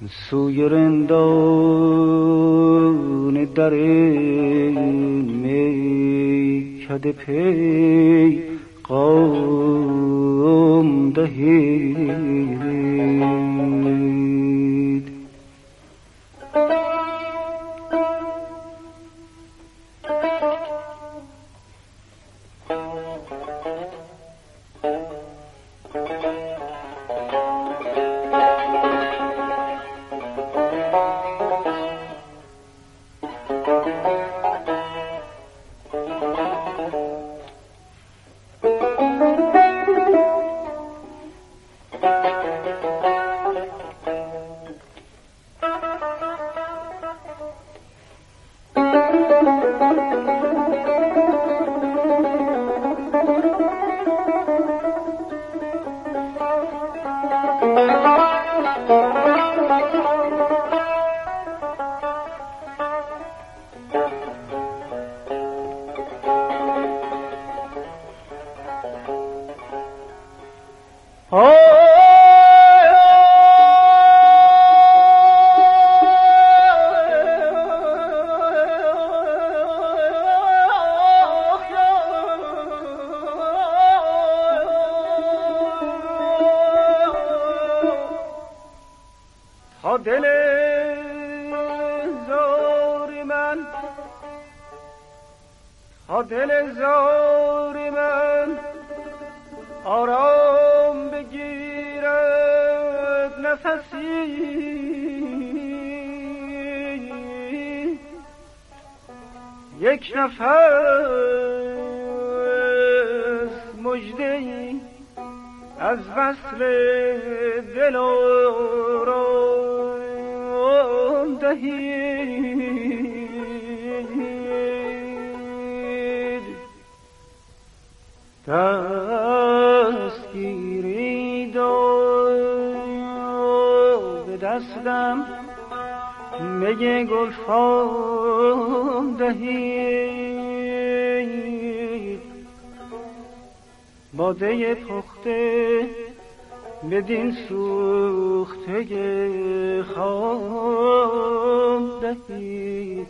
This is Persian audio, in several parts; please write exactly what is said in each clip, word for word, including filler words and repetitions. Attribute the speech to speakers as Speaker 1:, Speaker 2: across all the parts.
Speaker 1: سوی رندان در میکده پی قام دهید. دل زار من ها دل زار من آرام بگیرد نفسی یک نفس مژده‌ای از وصل دل آرام دهید. دستگیرید و به دستم می گلفام دهید. باده پخته بدین سوخته خام دهید.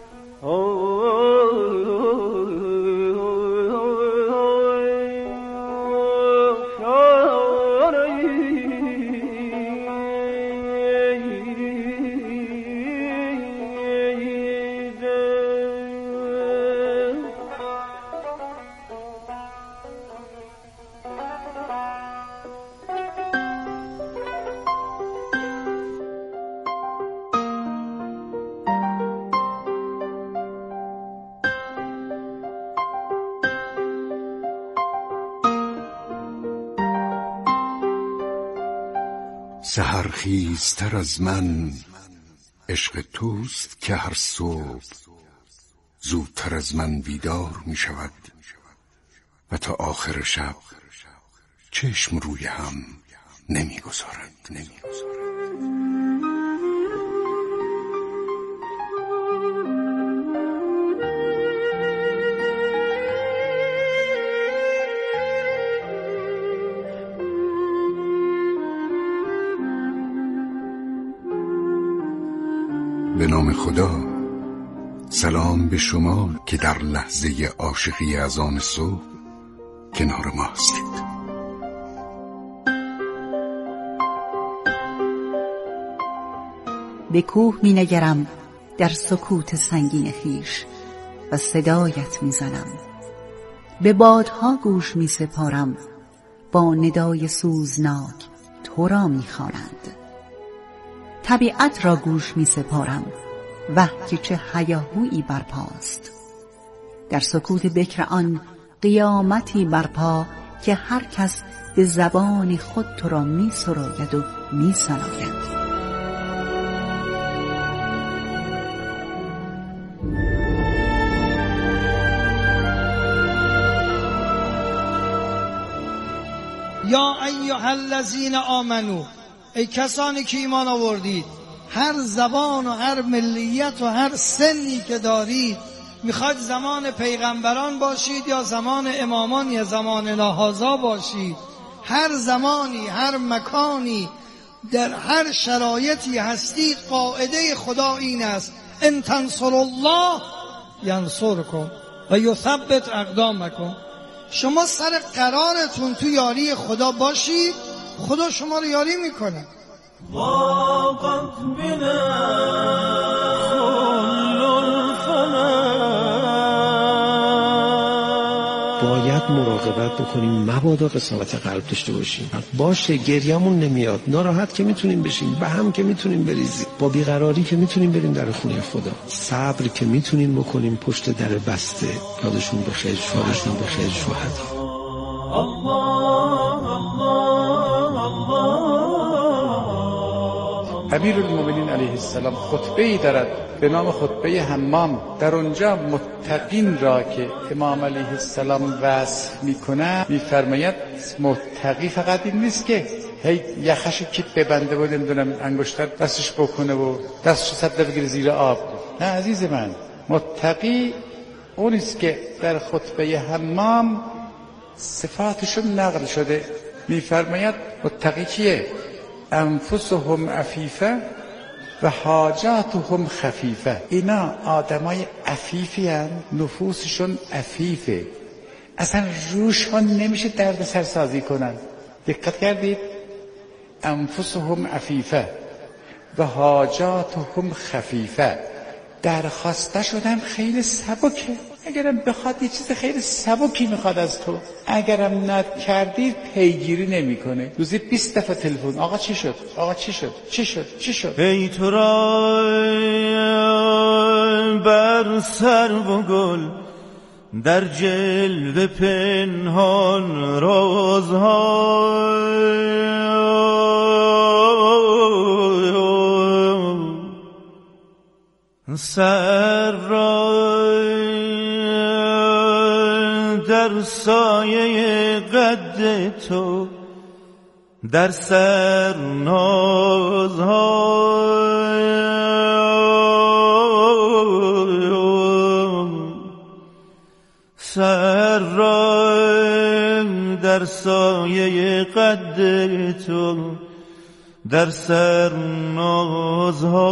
Speaker 2: سحرخیزتر از من عشق توست که هر صبح زودتر از من بیدار می شود و تا آخر شب چشم روی هم نمی گذارد نمی گذارد. به نام خدا. سلام به شما که در لحظه عاشقی از آن صبح کنار ما هستید.
Speaker 3: به کوه می نگرم در سکوت سنگین خیش و صدایت می زنم. به بادها گوش می سپارم، با ندای سوزناک تو را می خوانند. طبیعت را گوش می سپارم، وه که چه هیاهویی برپاست. در سکوت بکر آن قیامتی برپا که هر کس به زبان خود تو را می سراید و می سراید.
Speaker 4: یا ایها الذین آمنو، ای کسانی که ایمان آوردید، هر زبان و هر ملیت و هر سنی که دارید، میخواید زمان پیغمبران باشید یا زمان امامان یا زمان ناهازا باشید، هر زمانی هر مکانی در هر شرایطی هستید قاعده خدا این است: ان تنصروا الله ینصرکم و یثبت اقدامکم. شما سر قرارتون تو یاری خدا باشید، خدا شما رو یاری میکنه.
Speaker 5: ضاقت بنا خل الفنا.
Speaker 6: باید مراقبت بکنیم مبادا قساوت قلب داشته باشیم. باشه گریمون نمیاد، ناراحت که میتونیم بشیم، به هم که میتونیم بریزیم، با بیقراری که میتونیم بریم در خونه خدا، صبر که میتونیم بکنیم پشت در بسته. یادشون بخیر، شادشون بخیر شهدا.
Speaker 7: امیرالمومنین علیه السلام خطبه‌ای دارد به نام خطبه حمام. در اونجا متقین را که امام علیه السلام وصف میکنه میفرماید متقی فقط این نیست که هی یخش کیپ ببنده و نمیدونم انگشتر دستش بکنه و دستش صد بگیره زیر آب. نه عزیز من، متقی اونیست که در خطبه حمام صفاتشون نقل شده. میفرماید متقی کیه؟ انفسهم عفیفه و حاجاتهم خفیفه. اینا آدمای عفیفی هن، نفوسشون عفیفه، اصلا روشون نمیشه درد سرسازی کنن. دقت کردید؟ انفسهم عفیفه و حاجاتهم خفیفه. درخواسته شدن خیلی سبکه. اگرم بخواد یه چیز خیلی سبکی میخواد از تو، اگرم ند کردی پیگیری نمیکنه. روزی بیست دفعه تلفن، آقا چی شد؟ آقا چی شد؟ چی شد؟ چی شد؟
Speaker 5: ای تو را بر سر و گل در جلوه پنهان رازها، سر را در سایه قد تو در سر نازها، سر را در سایه قد تو در سر نازها.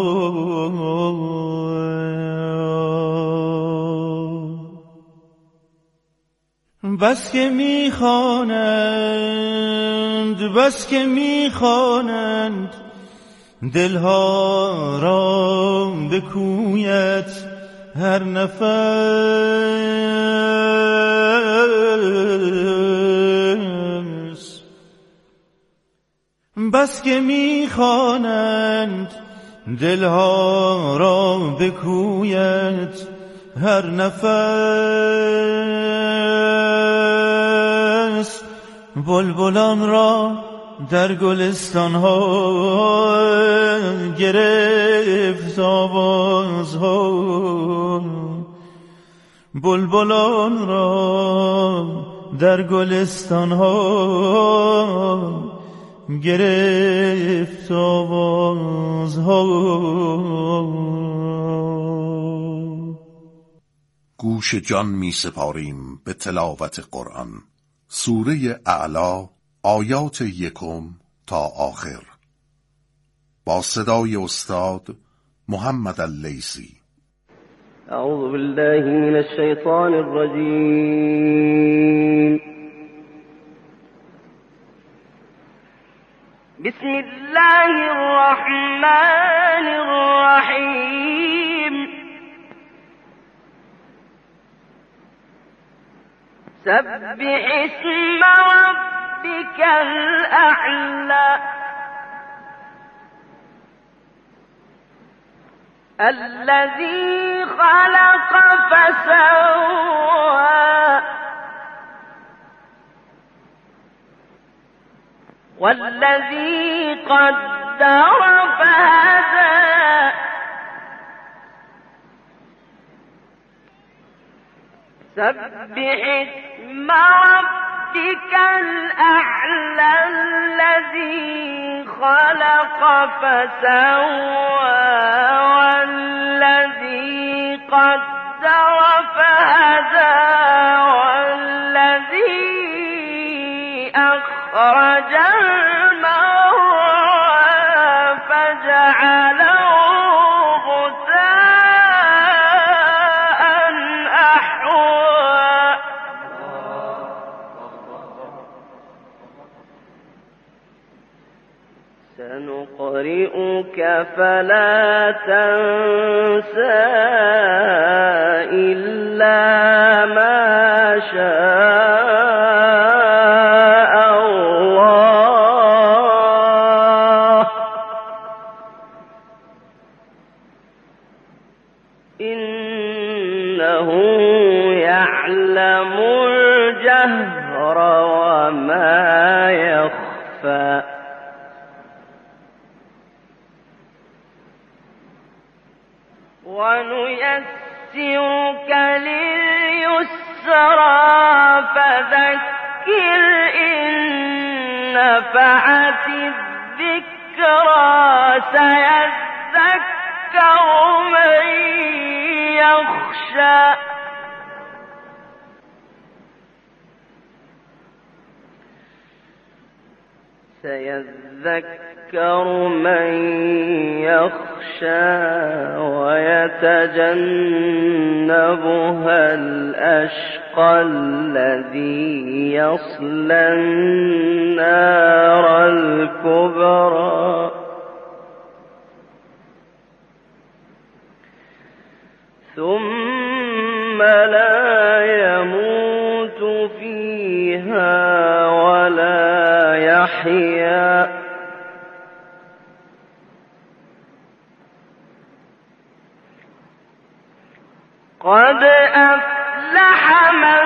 Speaker 5: بس که میخوانند، بس که میخوانند دلها را به کویت هر نفس. بس که میخوانند دلها را به کویت هر نفس. بلبلان را در گلستان ها گرفت آواز ها، بلبلان را در گلستان ها گرفت آواز ها.
Speaker 8: گوش جان می سپاریم به تلاوت قرآن. سوره اعلی آیات یکم تا آخر با صدای استاد محمد اللیثی.
Speaker 9: اعوذ بالله من الشیطان الرجیم. بسم الله الرحمن الرحیم. سبح اسم ربك الأعلى الذي خلق فسوى والذي قدر فهدى سبح اسم ربك الأعلى الذي خلق فسوى والذي قدر فهدى والذي أخرج المرعى فجعله غثاء أحوى سنقرئك فلا تنسى إلا ما شاء الله إنه يعلم الجهر وما يخفى ونيسرك لليسرى فذكر إن نفعت الذكرى سيذكر من يخشى سيذكر من يخشى ويتجنبها الأشقى الذي يصلى النار الكبرى ثم لا يموت فيها ولا يحيا قد أفلح من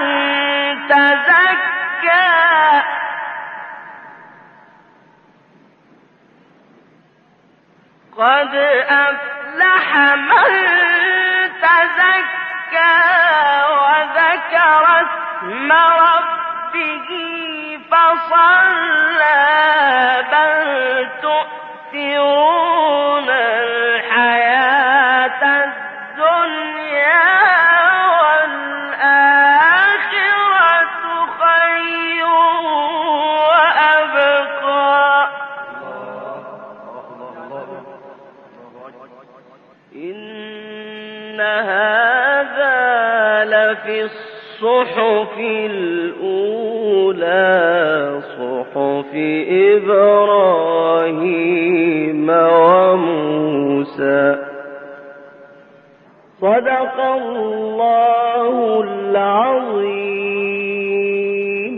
Speaker 9: تزكى قد أفلح من تزكى وذكر اسم ربه فصلى بل تؤثرون الحياة الدنيا والآخرة خير وأبقى إن هذا لفي الصحف الأولى صحف إبراهيم وموسى صدق الله العظيم.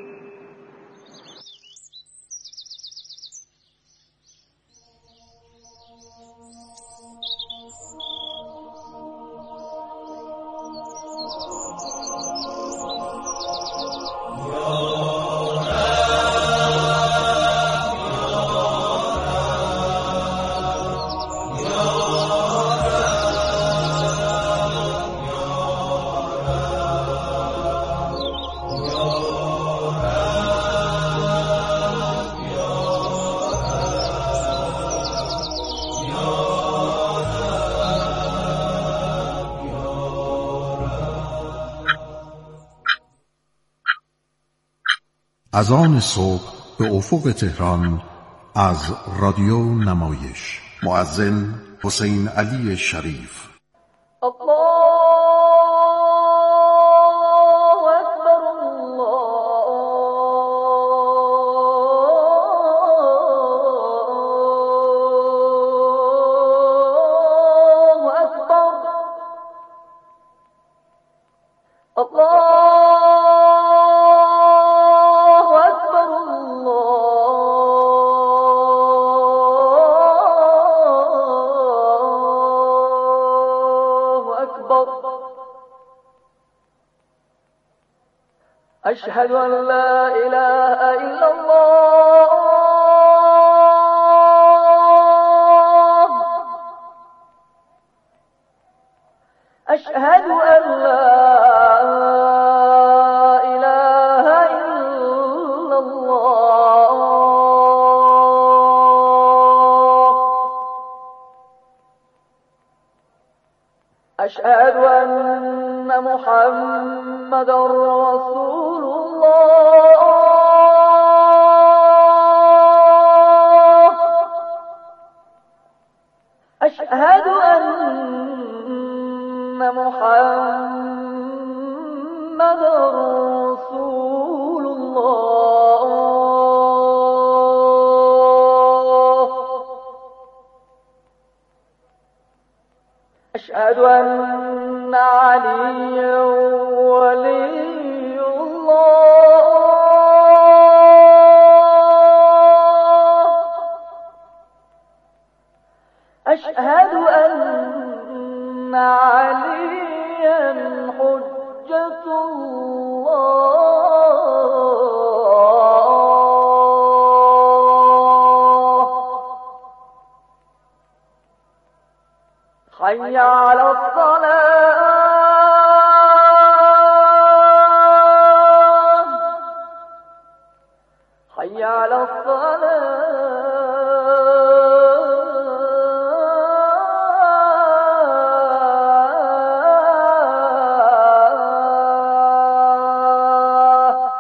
Speaker 8: از آن صبح به افق تهران از رادیو نمایش مؤذن حسین علی شریف.
Speaker 9: الله اکبر الله اکبر الله أشهد أن لا إله إلا الله أشهد أن لا إله إلا الله أشهد أن محمد رسول الله أشهد أن محمد رسول الله أشهد أن عليا ولي الله أشهد أن عليا حجة الله حي على الصلاة حي على الصلاة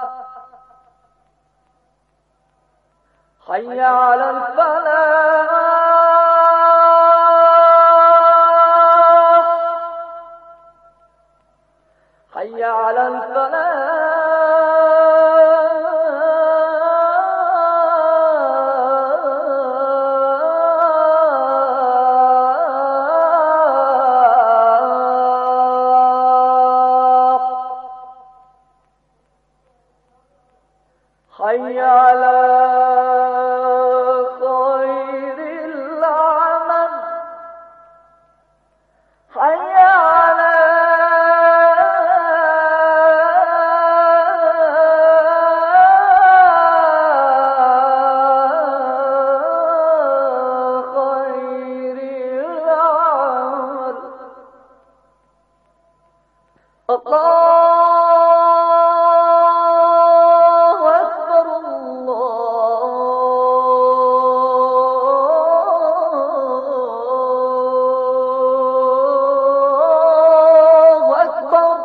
Speaker 9: حي على الفلاح حي على الفلاح حي على خير العمل حي على خير العمل الله أكبر الله أكبر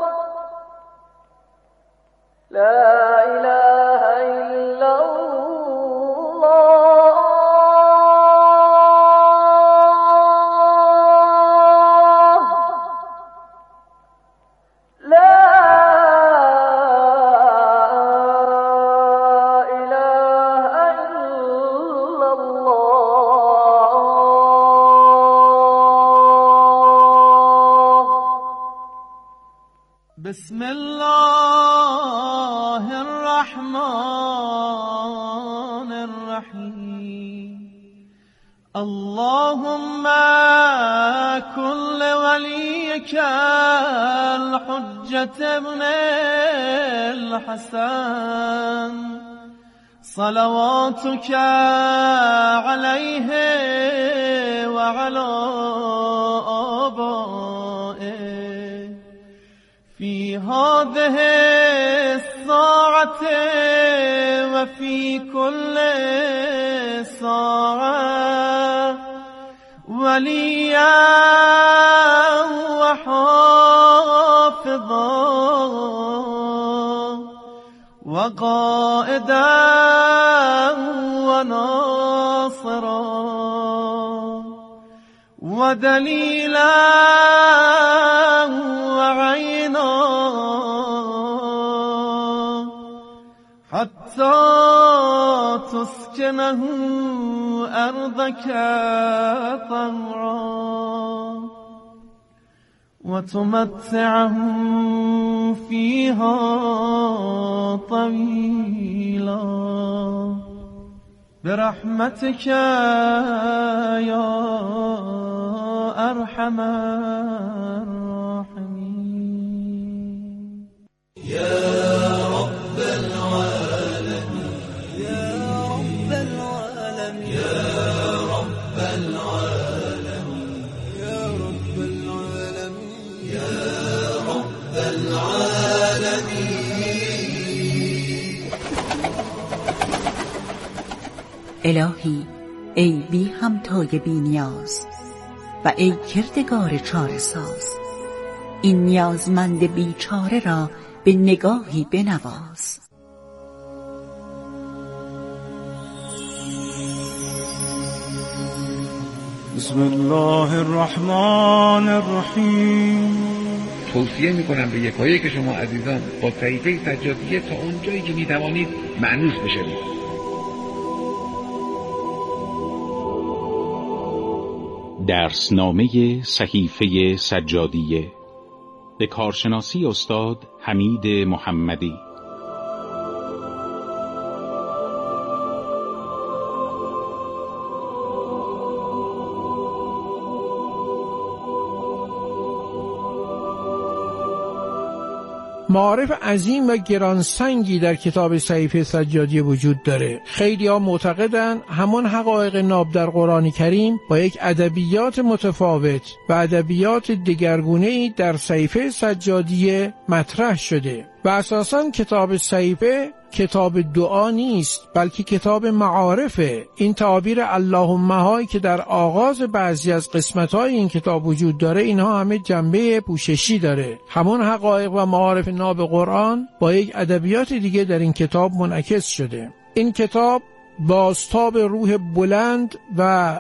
Speaker 9: لا إله إلا الله لا إله إلا الله
Speaker 5: بسم الله الرحمن الرحيم اللهم كن لوليك الحجة ابن الحسن صلواتك عليه وعلى آبائه في هذه الساعة وفي كل ساعة وليا وحافظا وقائدا وناصرا ودليلا وعينا حتى تسكنه أرضك طوعا وتمتعه فيها طويلا برحمتك يا أرحم الراحمين
Speaker 10: يا رب العالمين يا رب العالمين يا رب العالمين يا رب العالمين يا رب العالمين
Speaker 3: الهی ای بی همتای بی نیاز و ای کردگار چاره ساز، این نیازمند بیچاره را به نگاهی بنواز.
Speaker 1: بسم الله الرحمن الرحیم.
Speaker 11: توصیه میکنم به یکایی که شما عزیزان با صحیفه سجادیه تا اونجایی که میتوانید مأنوس بشوید.
Speaker 12: درسنامه صحیفه سجادیه به کارشناسی استاد حمید محمدی.
Speaker 13: معارف عظیم و گرانسنگی در کتاب صحیفه سجادیه وجود داره. خیلی ها معتقدن همان حقایق ناب در قرآن کریم با یک ادبیات متفاوت و ادبیات دگرگونه‌ای در صحیفه سجادیه مطرح شده و اساساً کتاب صحیفه کتاب دعا نیست بلکه کتاب معارفه. این تعابیر اللهم هایی که در آغاز بعضی از قسمت‌های این کتاب وجود داره اینها همه جنبه پوششی داره. همون حقایق و معارف ناب قرآن با یک ادبیات دیگه در این کتاب منعکس شده. این کتاب بازتاب روح بلند و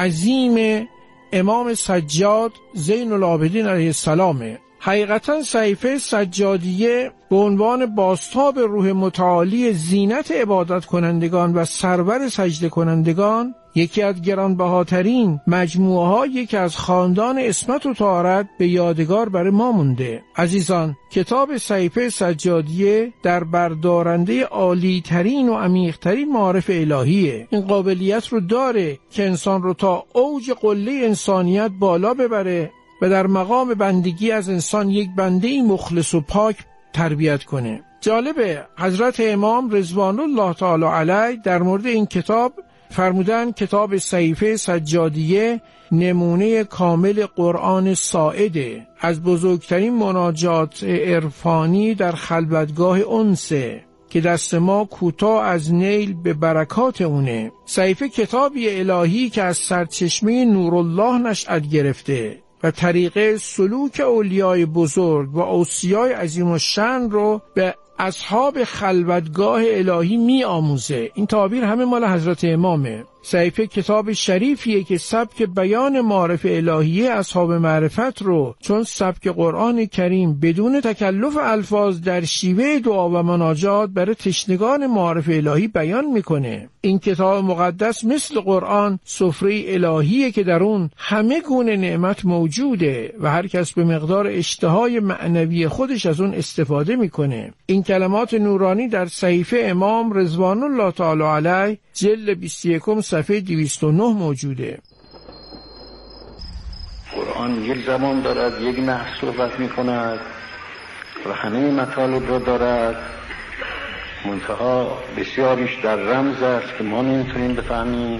Speaker 13: عظیم امام سجاد زین العابدین علیه السلامه. حقیقتا صحیفه سجادیه به عنوان بازتاب روح متعالی زینت عبادت کنندگان و سرور سجده کنندگان یکی از گرانبهاترین مجموعه ها که از خاندان اسمت و طهارت به یادگار برای ما مونده. عزیزان، کتاب صحیفه سجادیه در بردارنده عالی ترین و عمیق ترین معارف الهیه. این قابلیت رو داره که انسان رو تا اوج قله انسانیت بالا ببره و در مقام بندگی از انسان یک بنده مخلص و پاک تربیت کنه. جالبه حضرت امام رضوان الله تعالی علیه در مورد این کتاب فرمودن کتاب صحیفه سجادیه نمونه کامل قرآن ساعده، از بزرگترین مناجات عرفانی در خلوتگاه انسه که دست ما کوتاه از نیل به برکات اونه. صحیفه کتابی الهی که از سرچشمه نورالله نشأت گرفته و طریقه سلوک اولیای بزرگ و اوصیای عظیم الشأن رو به اصحاب خلوتگاه الهی می آموزه. این تعبیر همه مال حضرت امامه. صحیفه کتاب شریفیه که سبک بیان معارف الهیه اصحاب معرفت رو چون سبک قرآن کریم بدون تکلف الفاظ در شیوه دعا و مناجات برای تشنگان معارف الهی بیان میکنه. این کتاب مقدس مثل قرآن سفره الهیه که در اون همه گونه نعمت موجوده و هر کس به مقدار اشتهای معنوی خودش از اون استفاده میکنه. این کلمات نورانی در صحیفه امام رضوان الله تعالی علیه جلد بیست و یک صفحه دویست و نه موجوده.
Speaker 14: قرآن یک زمان دارد، یک نحو صحبت می کند و همه مطالب را دارد، منتها بسیاریش در رمز است که ما نمیتونیم بفهمیم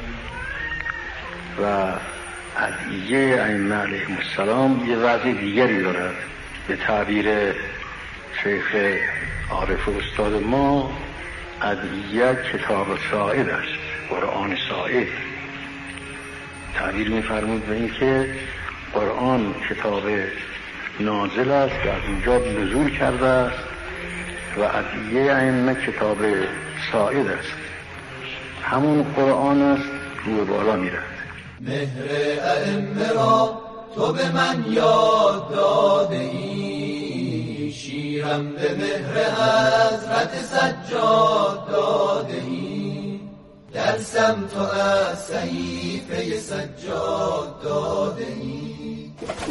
Speaker 14: و ادعیه ائمه علیهم السلام یه وضع دیگری دارد. به تعبیر شیخ عارف استاد ما ادعیه کتاب ساعد است، قرآن ساعد. تعبیر می‌فرمود به این که قرآن کتاب نازل است که از اونجا نزول کرده است و ادعیه ائمه کتاب ساعد است. همون قرآن است روی بالا میرد.
Speaker 10: مهر ائمه را تو به من یاد داده ای، شیرم به مهر حضرت سجاد داده ای، درسم تو از صحیفه سجاد داده ای.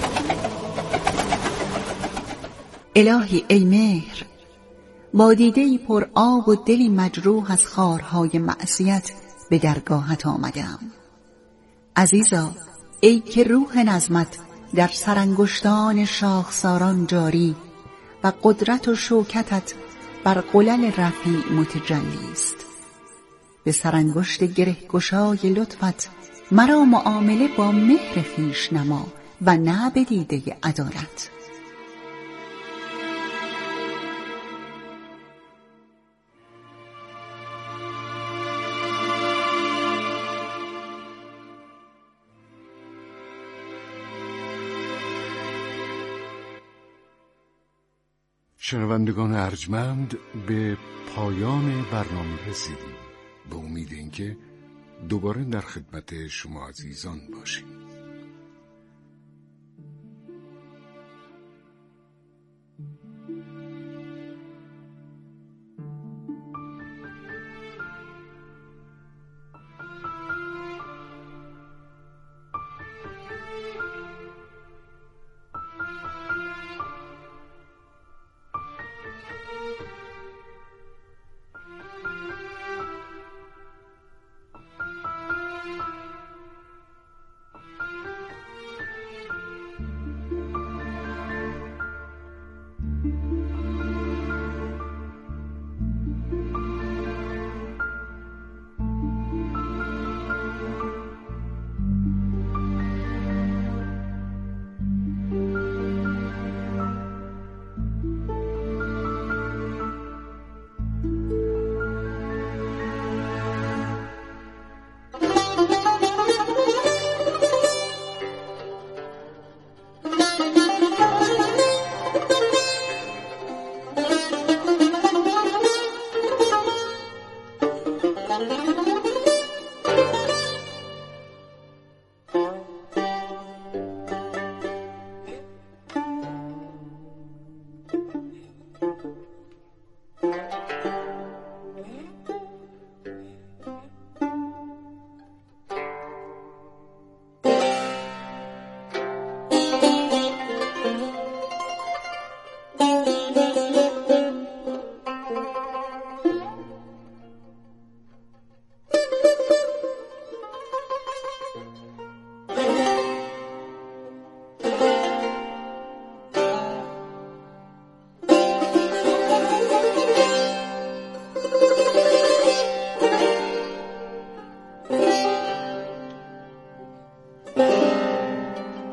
Speaker 3: الهی ای مهر، با دیده‌ای پر آب و دلی مجروح از خارهای معصیت به درگاهت آمدم. عزیزا، ای که روح نظمت در سرانگشتان شاخساران جاری و قدرت و شوکتت بر قلل رفیع متجلی است، به سرانگشت گره گشای لطفت مرا معامله با مهر خویش نما و نه به دیده عدالت.
Speaker 2: شنوندگان ارجمند، به پایان برنامه رسیدیم. به امید اینکه دوباره در خدمت شما عزیزان باشیم.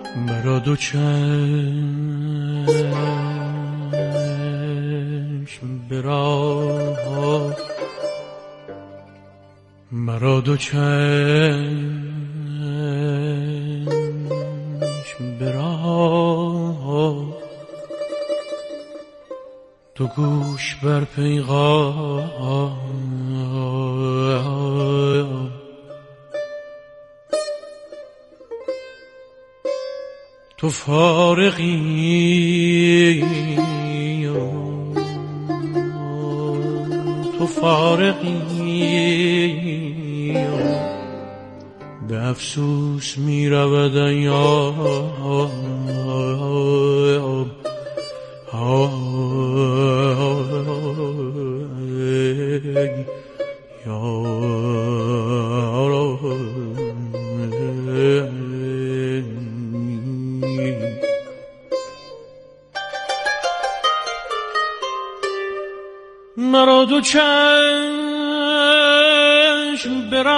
Speaker 1: مرا دو چشم به راه، مرا دو چشم به راه، دو گوش بر پیغام، تو فارغی تو فارغی به افسوس می رود ایام، مرا دو چشم به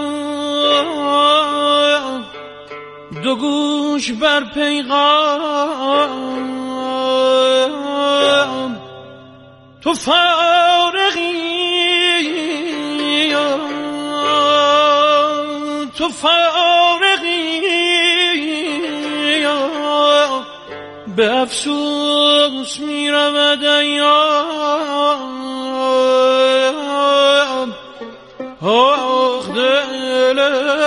Speaker 1: راه، دو گوش بر پیغام، تو فارغی تو فارغی به افسوس می رود ایام، آخ دل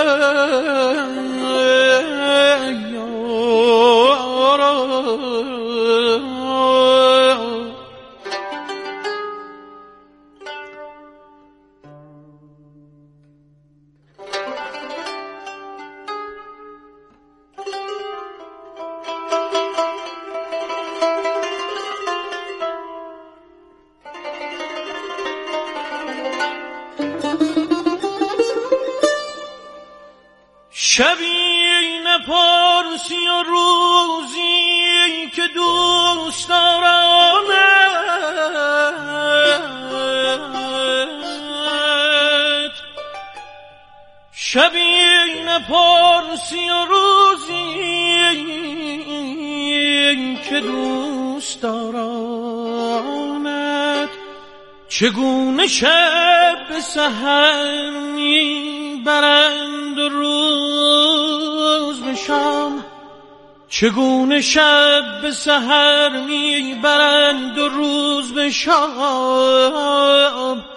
Speaker 1: شبی نپرسی و روزی که دوست دارمت، شبی نپرسی و روزی که دوست دارمت، چگونه شب به سحر میبرند و روز به شام، چگونه شب به سحر میبرند و روز به شام،